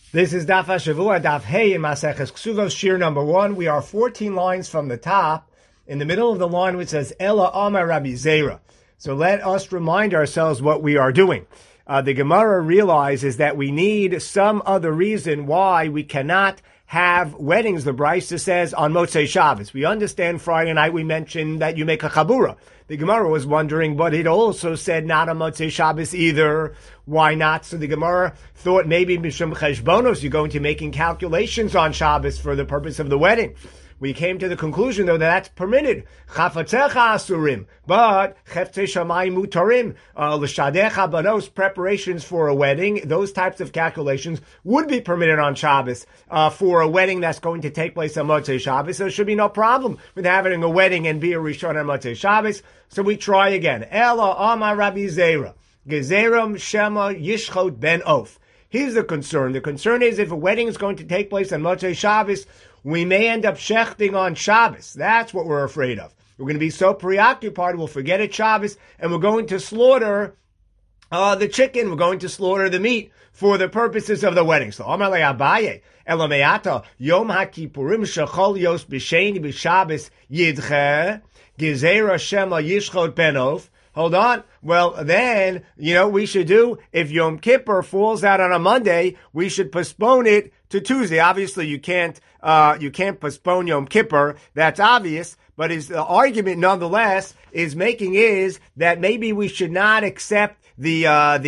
This is Daf HaShavua, Daf Hey in Maseches Ksuvos, Shir number 1. We are 14 lines from the top. In the middle of the line which says, Ela Amar Rabbi Zera. So let us remind ourselves what we are doing. The Gemara realizes that we need some other reason why we cannot have weddings, the Brisa says, on Motzei Shabbos. We understand Friday night we mentioned that you make a chabura. The Gemara was wondering, but it also said not on Motzei Shabbos either. Why not? So the Gemara thought maybe Mishum Cheshbonos, you're going to be making calculations on Shabbos for the purpose of the wedding. We came to the conclusion, though, that that's permitted. Chafatzecha asurim, but cheftei shamayim mutarim, l'shadecha banos, preparations for a wedding, those types of calculations would be permitted on Shabbos for a wedding that's going to take place on Motzei Shabbos. So there should be no problem with having a wedding and be a Rishon on Motzei Shabbos. So we try again. Ela Amar Rabbi Zera, Gezeram Shema Yishchot Ben Of. Here's the concern. The concern is if a wedding is going to take place on Motzei Shabbos, we may end up shechting on Shabbos. That's what we're afraid of. We're going to be so preoccupied, we'll forget it's Shabbos, and we're going to slaughter the chicken. We're going to slaughter the meat for the purposes of the wedding. So, Amar le Abaye, Elameata, Yom HaKippurim Shechol Yos B'Sheni B'Shabbos Yidche, Gezerah Shema Yishchot Benof. Hold on. Well, then, we should do, if Yom Kippur falls out on a Monday, we should postpone it to Tuesday. Obviously, you can't postpone Yom Kippur. That's obvious. But his argument, nonetheless, is that maybe we should not accept the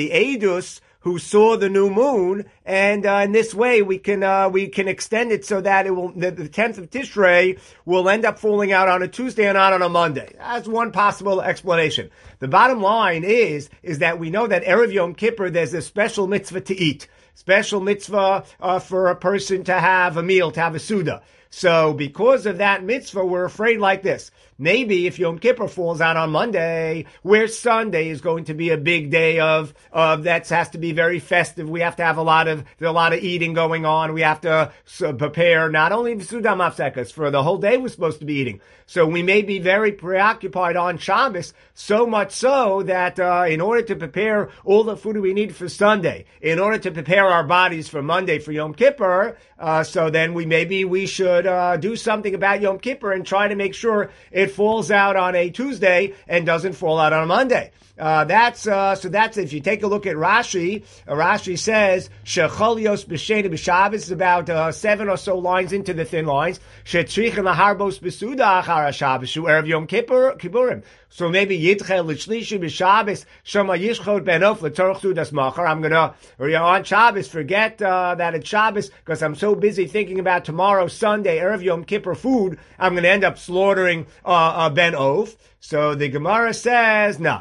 Eidus who saw the new moon, and in this way we can extend it so that the 10th of Tishrei will end up falling out on a Tuesday and not on a Monday. That's one possible explanation. The bottom line is that we know that Erev Yom Kippur there's a special mitzvah to eat, special mitzvah for a person to have a meal, to have a suda. So because of that mitzvah, we're afraid like this. Maybe if Yom Kippur falls out on Monday, where Sunday is going to be a big day of that has to be very festive. We have to have a lot of eating going on. We have to prepare not only the Sudam Afsekas, for the whole day we're supposed to be eating. So we may be very preoccupied on Shabbos, so much so that in order to prepare all the food we need for Sunday, in order to prepare our bodies for Monday for Yom Kippur, so then we should do something about Yom Kippur and try to make sure it falls out on a Tuesday and doesn't fall out on a Monday. That's if you take a look at Rashi. Rashi says Shechol Yos B'Sheni B'Shabbos is about 7 or so lines into the thin lines. Shetrichim Laharbos B'Suda Achar Shabbos Shu Erev Yom Kippurim. So maybe Yidchel L'Shlishi B'Shabbos Shema Yishchot Benof L'Torach Sudas Machar. I'm gonna on Shabbos forget that it's Shabbos because I'm so busy thinking about tomorrow Sunday Erev Yom Kippur food. I'm gonna end up slaughtering Ben Of. So the Gemara says, no,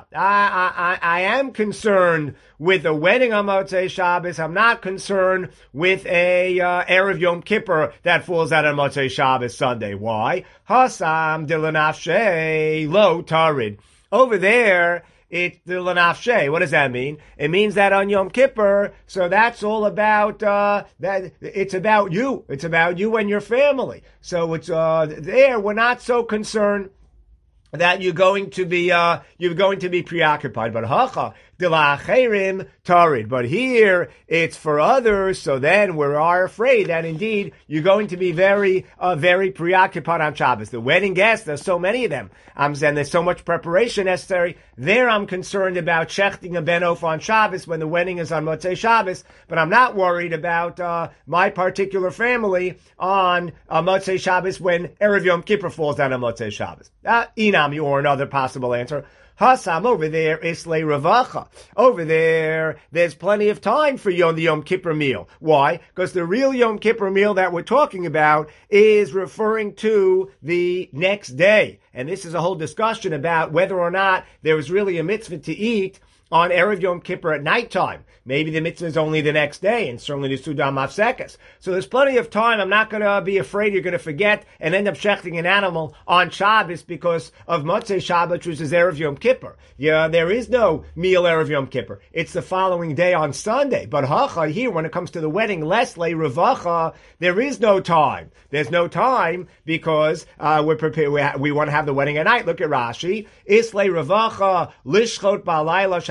I am concerned with a wedding on Motzei Shabbos. I'm not concerned with a Erev Yom Kippur that falls out on Motzei Shabbos Sunday. Why? Hasam dilanafshe lo tarid. Over there, it's dilanafshe. What does that mean? It means that on Yom Kippur, so that's all about that. It's about you. It's about you and your family. So it's there. We're not so concerned that you're going to be preoccupied. But hacha dila'acherim tarid. But here it's for others. So then we are afraid that indeed you're going to be very preoccupied on Shabbos. The wedding guests, there's so many of them. And there's so much preparation necessary. There I'm concerned about shechting a Ben Of on Shabbos when the wedding is on Motzei Shabbos. But I'm not worried about my particular family on Motzei Shabbos when Erev Yom Kippur falls down on Motzei Shabbos. Inami, or another possible answer. Hasam, over there, Islay Ravacha. Over there, there's plenty of time for the Yom Kippur meal. Why? Because the real Yom Kippur meal that we're talking about is referring to the next day. And this is a whole discussion about whether or not there was really a mitzvah to eat on Erev Yom Kippur at nighttime. Maybe the mitzvah is only the next day, and certainly the Sudam Afsekas. So there's plenty of time. I'm not going to be afraid you're going to forget and end up shechting an animal on Shabbos because of Motzei Shabbat, which is Erev Yom Kippur. Yeah, there is no meal Erev Yom Kippur. It's the following day on Sunday. But hacha here, when it comes to the wedding, lesle revacha, there is no time. There's no time because we're prepared. We want to have the wedding at night. Look at Rashi. Isle revacha lishchot ba'alayla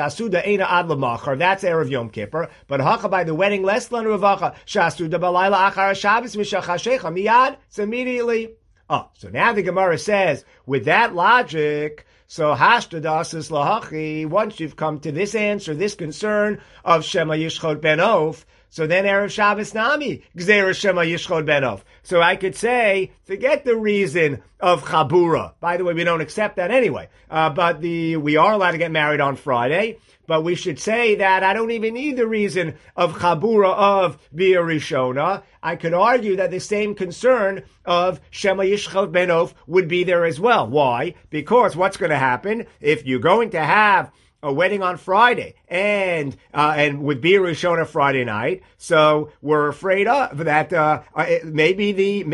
shasuda eina ad lamachar. That's Erev Yom Kippur. But hacha by the wedding, less than ravacha shasuda balayla achar Shabbos mishachashecha miyad. It's immediately. Oh, so now the Gemara says, with that logic, so hashtadasas lahachi, once you've come to this answer, this concern of Shema Yishchod Ben Of, so then Erev Shabbos Nami, Gzeira Shema Yishchod Ben Of. So I could say, forget the reason of Chabura. By the way, we don't accept that anyway. But we are allowed to get married on Friday. But we should say that I don't even need the reason of Chabura of Bia Rishona. I could argue that the same concern of Shema Yishchod Ben Of would be there as well. Why? Because what's going to happen if you're going to have a wedding on Friday and with Bia Rishona Friday night? So we're afraid of that. Maybe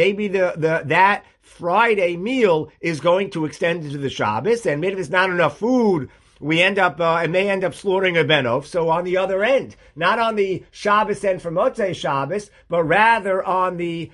that Friday meal is going to extend into the Shabbos, and maybe there's not enough food. We end up, and may end up slaughtering a benov. So on the other end, not on the Shabbos end for Motzei Shabbos, but rather on the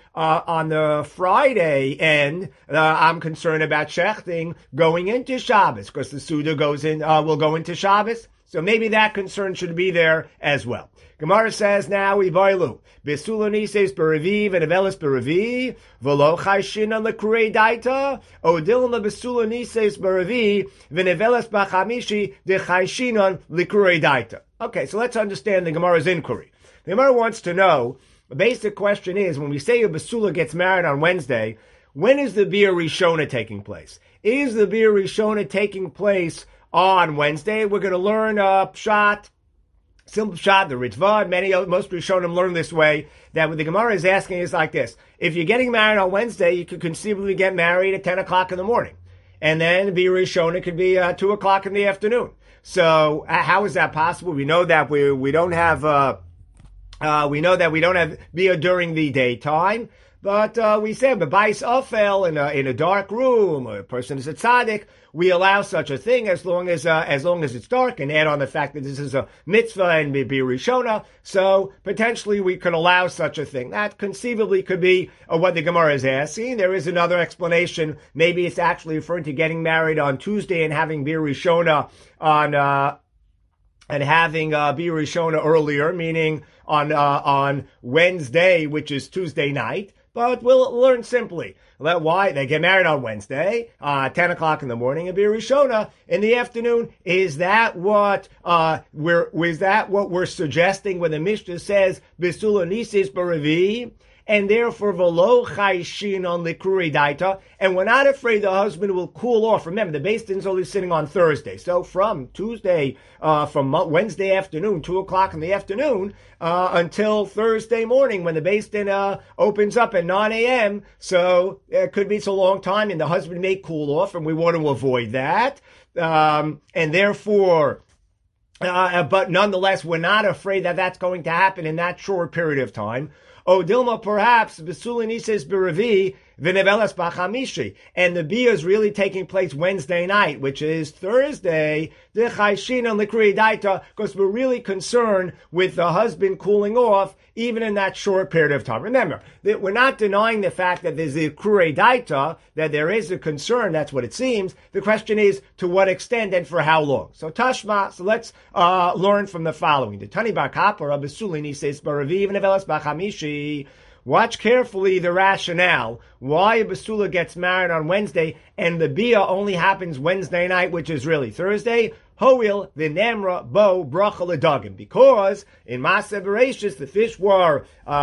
Friday end, I'm concerned about shechting going into Shabbos, because the Suda will go into Shabbos. So maybe that concern should be there as well. Gemara says now, Ivailu, Besulanises Beraviv and Avelis Beravi, Velo Chayshinan Lekurei Daita, Odilna Besulanises Beravi, Venevelis Bachamishi, De Chayshinan Lekurei Daita. Okay, so let's understand the Gemara's inquiry. The Gemara wants to know, the basic question is, when we say a Basula gets married on Wednesday, when is the Bia Rishona taking place? Is the Bia Rishona taking place on Wednesday? We're going to learn Pshat, simple Pshat, the Ritva. Most Rishonim learn this way, that what the Gemara is asking is like this. If you're getting married on Wednesday, you could conceivably get married at 10 o'clock in the morning. And then Bia Rishona could be 2 o'clock in the afternoon. So how is that possible? We know that we don't have Bia during the daytime. But we said, B'bais Ofel in a dark room, or a person is a tzaddik, we allow such a thing as long as it's dark, and add on the fact that this is a mitzvah and Bia Rishona, so potentially we could allow such a thing. That conceivably could be what the Gemara is asking. There is another explanation. Maybe it's actually referring to getting married on Tuesday and having Bia Rishona and having Bia Rishona earlier, meaning on Wednesday, which is Tuesday night. But we'll learn simply why they get married on Wednesday, 10 o'clock in the morning, and Bia Rishona in the afternoon. Is that what we're suggesting when the Mishnah says Bisula Nisis Baravi? And therefore, v'lo chayshin on likuri daita, and we're not afraid the husband will cool off. Remember, the Beis Din's only sitting on Thursday, so from Wednesday afternoon, 2 o'clock in the afternoon, until Thursday morning when the Beis Din opens up at 9 a.m., so it could be it's a long time, and the husband may cool off, and we want to avoid that, and therefore, but nonetheless, we're not afraid that that's going to happen in that short period of time. O Dilma, perhaps, Besulini says Beravi, Vinevelas Bachamishi. And the Bia is really taking place Wednesday night, which is Thursday, the Chayshin and Likri Daita, because we're really concerned with the husband cooling off, even in that short period of time. Remember, that we're not denying the fact that there's a Kure Daita, that there is a concern, that's what it seems. The question is, to what extent and for how long? So Tashma, so let's learn from the following. The Tani Bar Kapara, Besulini says Beravi, Vinevelas Bachamishi. Watch carefully the rationale why a Basula gets married on Wednesday and the Bia only happens Wednesday night, which is really Thursday. Hoil the Namra Bo Bracha Ledagim. Because in Maaseh Bereshis the fish were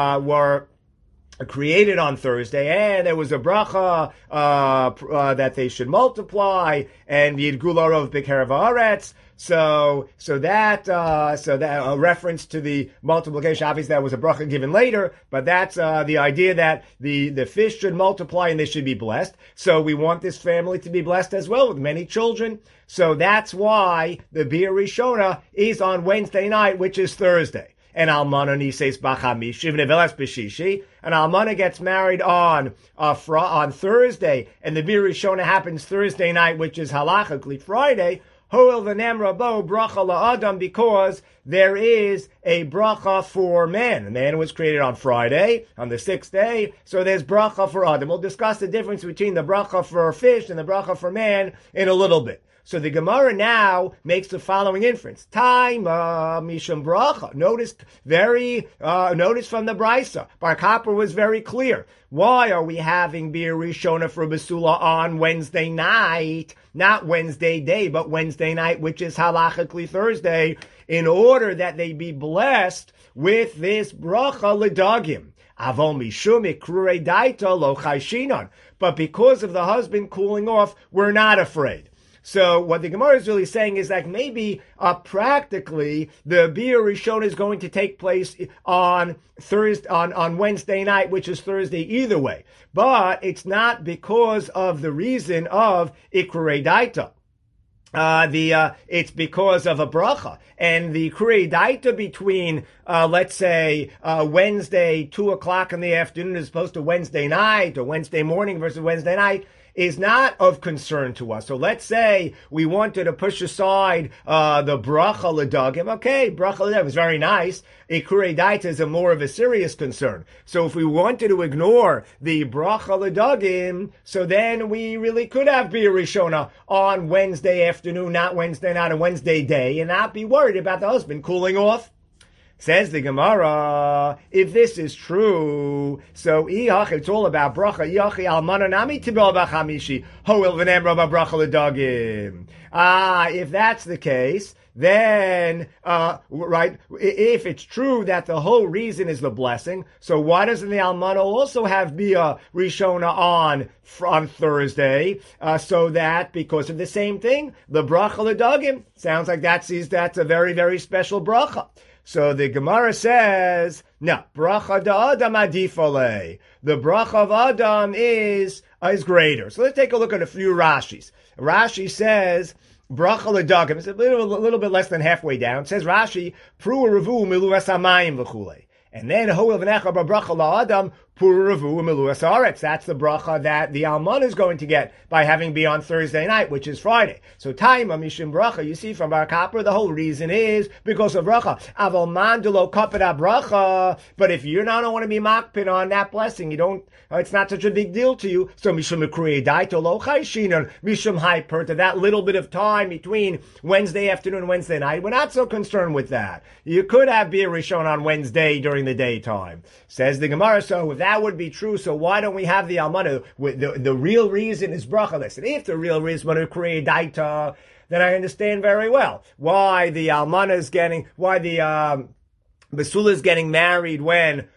created on Thursday, and there was a bracha that they should multiply, and Yidgularov B'Kerev Haaretz. So that a reference to the multiplication. Obviously, that was a bracha given later, but that's the idea that the fish should multiply and they should be blessed. So we want this family to be blessed as well with many children. So that's why the Bia Rishona is on Wednesday night, which is Thursday. And Almana Nises Bachamish, V'nevelas B'shishi, and Almana gets married on Thursday, and the Bia Rishona happens Thursday night, which is halachically Friday. Hoel v'namra bo bracha la'adam, because there is a bracha for man. The man was created on Friday, on the 6th day, so there's bracha for Adam. We'll discuss the difference between the bracha for fish and the bracha for man in a little bit. So the Gemara now makes the following inference. Taima mishum bracha. Notice from the Brisa. Bar Kappa was very clear. Why are we having Bir Rishona for Basula on Wednesday night? Not Wednesday day, but Wednesday night, which is halachically Thursday, in order that they be blessed with this bracha ledagim. Avol mishum ikrurei daita lo chayshinon. But because of the husband cooling off, we're not afraid. So what the Gemara is really saying is that maybe practically the Bir Rishon is going to take place on Thursday, on Wednesday night, which is Thursday either way. But it's not because of the reason of Ikrurei Daita. It's because of a bracha. And the Krei Daita between, let's say, Wednesday, 2 o'clock in the afternoon as opposed to Wednesday night or Wednesday morning versus Wednesday night is not of concern to us. So let's say we wanted to push aside the bracha ledagim. Okay, bracha ledagim is very nice. Ikurei daita is more of a serious concern. So if we wanted to ignore the bracha ledagim, so then we really could have Bir Rishona on Wednesday afternoon, not Wednesday night, a Wednesday day, and not be worried about the husband cooling off. Says the Gemara, if this is true, so it's all about bracha. If that's the case, then, right, if it's true that the whole reason is the blessing, so why doesn't the Almana also have Bia Rishona on Thursday? So that, because of the same thing, the bracha ledagim, sounds like that's a very, very special bracha. So the Gemara says, no, bracha da Adam adifale. The bracha of Adam is greater. So let's take a look at a few Rashis. Rashi says, bracha ledagim. It's a little bit less than halfway down. It says Rashi, pru revu milu esamayim v'chule. And then hoel v'necha bracha la Adam pru revu milu esaretz. That's the bracha that the Alman is going to get by having be on Thursday night, which is Friday. So time mishum bracha. You see from Bar Kappa, the whole reason is because of bracha. Avol mandulo kapeda bracha. But if you don't want to be makpid on that blessing, you don't. It's not such a big deal to you. So mishum mikrei daito lo chayshinon mishum hyper to that little bit of time between Wednesday afternoon and Wednesday night. We're not so concerned with that. You could have Bir Rishon on Wednesday during the daytime. Says the Gemara. So if that would be true, so why don't we have the Almana? The real reason is bracha. Listen, if the real reason is create daita, then I understand very well why the Almana is why the Basula is getting married when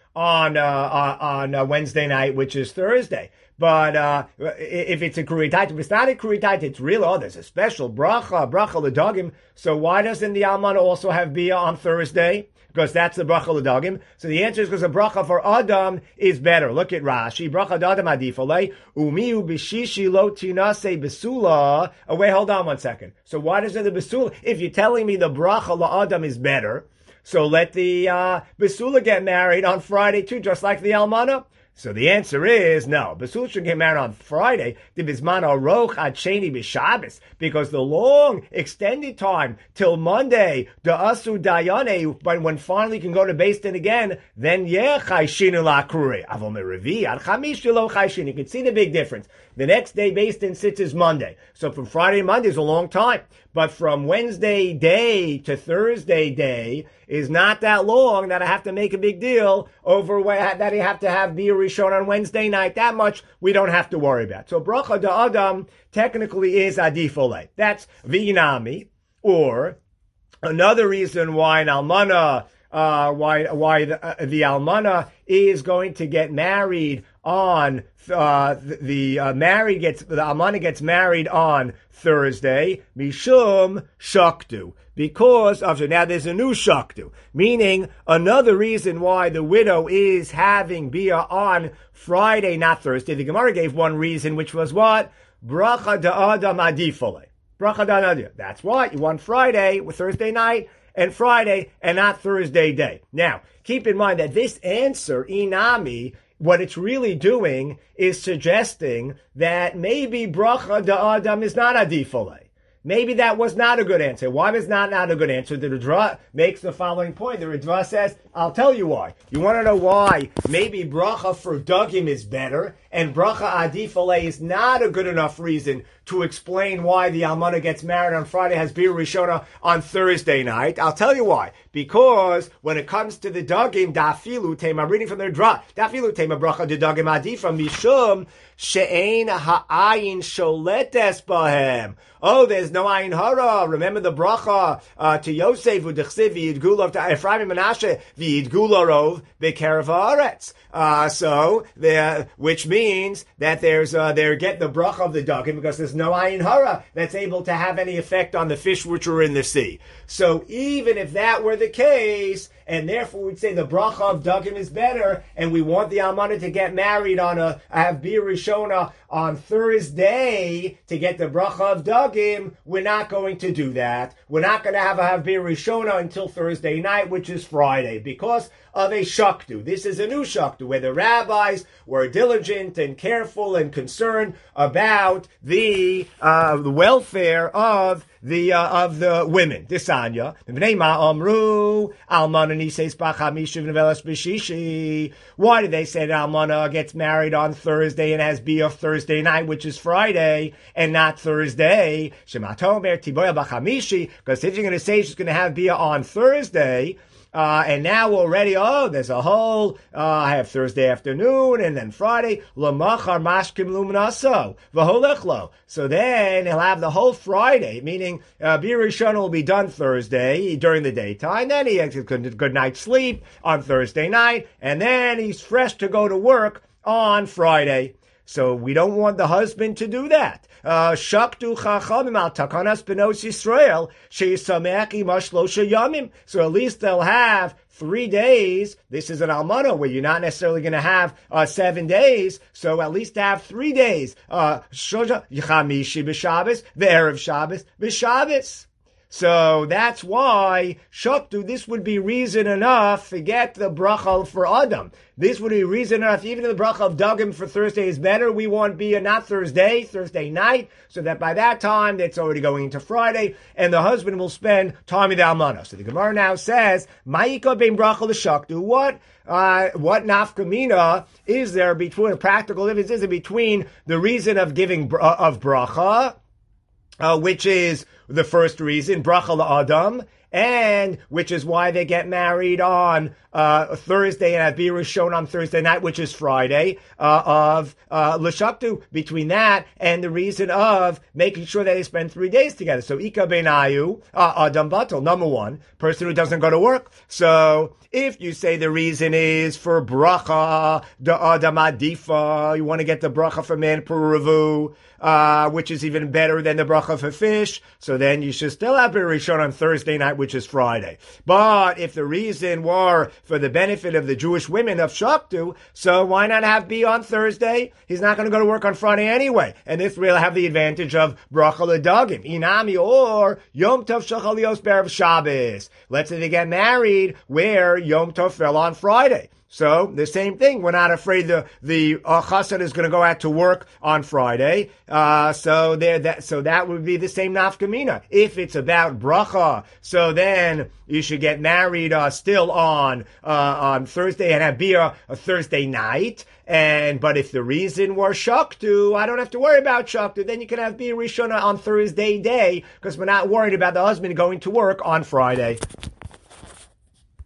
on Wednesday night, which is Thursday. But if it's a kuritaita, if it's not a kuritaita, it's real. There's a special bracha ledagim. So why doesn't the Almana also have bia on Thursday? Because that's the bracha ledagim. So the answer is because the bracha for Adam is better. Look at Rashi. Bracha Adam adifale umiu bishishi lo tinase besula. Oh wait, hold on one second. So why does it the besula? If you're telling me the bracha la Adam is better, so let the besula get married on Friday too, just like the Almana. So the answer is no. Basula should get married on Friday. Because the long extended time till Monday, the asu dayane, but when finally you can go to Beis Din again, then chayshinu la'kruri. Avol merevi ad chamish lo chayshin. You can see the big difference. The next day Beis Din sits is Monday. So from Friday to Monday is a long time. But from Wednesday day to Thursday day is not that long that I have to make a big deal over that you have to have Bir Rishon on Wednesday night. That much we don't have to worry about. So bracha da Adam technically is adifole. That's v'inami. Or another reason why an almana, why the almana is going to get married on the almana gets married on Thursday, mishum shaktu, because of, so now there's a new shaktu, meaning another reason why the widow is having bia on Friday, not Thursday. The Gemara gave one reason, which was what? Bracha da Adam adifole. Bracha da Adam. That's why you want Friday with Thursday night and Friday and not Thursday day. Now, keep in mind that this answer, inami, what it's really doing is suggesting that maybe bracha da Adam is not adifole. maybe that was not a good answer. Why was not a good answer? The Ridra makes the following point. The Ridra says, I'll tell you why. You want to know why? Maybe bracha for dugim is better, and bracha adifale is not a good enough reason to explain why the almana gets married on Friday, has bir rishona on Thursday night. I'll tell you why. Because when it comes to the dugim, dafilu tema, I'm reading from the Ridra, dafilu tema bracha de dugim adifa mishum she'ein ha'ayin sholetes bahem. Oh, there's no ayin hara. Remember the bracha to Yosef u'dechsiv v'yidgulav to Ephraim and Menashe v'yidgularov b'kerev haaretz. So there, which means that they're getting the bracha of the dugim because there's no ayin hara that's able to have any effect on the fish which are in the sea. So even if that were the case, and therefore we'd say the bracha of dugim is better, and we want the almana to get married have bir rishona on Thursday to get the bracha of dugim, we're not going to do that. We're not going to have bir rishona until Thursday night, which is Friday, because of a shaktu. This is a new shaktu, where the rabbis were diligent and careful and concerned about the welfare of the women. Disanya. Why did they say that almana gets married on Thursday and has bia Thursday night, which is Friday, and not Thursday? Because if you're going to say she's going to have bia on Thursday, and now already, there's a whole, I have Thursday afternoon and then Friday, Lamachar Mashkim Luminaso, Vaholechlo. So then he'll have the whole Friday, meaning, Bir Rishon will be done Thursday during the daytime, then he has a good night's sleep on Thursday night, and then he's fresh to go to work on Friday. So we don't want the husband to do that. Shaktu chachamim al takanas benos Yisrael sheyisamech imash shlosha yamim. So at least they'll have 3 days. This is an almana where you're not necessarily going to have 7 days. So at least have 3 days. Shosha chamishi b'Shabbos, ve'erev Shabbos b'Shabbos. So that's why Shaktu, this would be reason enough. Forget the bracha for Adam. This would be reason enough. Even if the bracha of Dugim for Thursday is better, we want bia not Thursday night, so that by that time it's already going into Friday, and the husband will spend time with the almana. So the Gemara now says, Ma'ika ben bracha l'Shaktu. What nafkamina is there between, a practical difference is there between the reason of giving of bracha, which is the first reason, bracha la'adam, and which is why they get married on Thursday and have bir rishon on Thursday night, which is Friday, of l'shaktu, between that and the reason of making sure that they spend 3 days together. So ika benayu adam batal, number one, person who doesn't go to work. So if you say the reason is for bracha the adam adifa, you want to get the bracha for man per revu, which is even better than the bracha for fish, so then you should still have bir rishon on Thursday night, which is Friday. But if the reason were for the benefit of the Jewish women of Shaktu, so why not have B on Thursday? He's not going to go to work on Friday anyway. And this will have the advantage of bracha l'dagim, inami, or Yom Tov shachalios be'erev Shabbos. Let's say they get married where Yom Tov fell on Friday. So the same thing. We're not afraid the chassan is going to go out to work on Friday. So that would be the same nafkamina. If it's about bracha, so then you should get married still on Thursday and have bia a Thursday night. But if the reason were shaktu, I don't have to worry about shaktu. Then you can have bia rishona on Thursday day, because we're not worried about the husband going to work on Friday.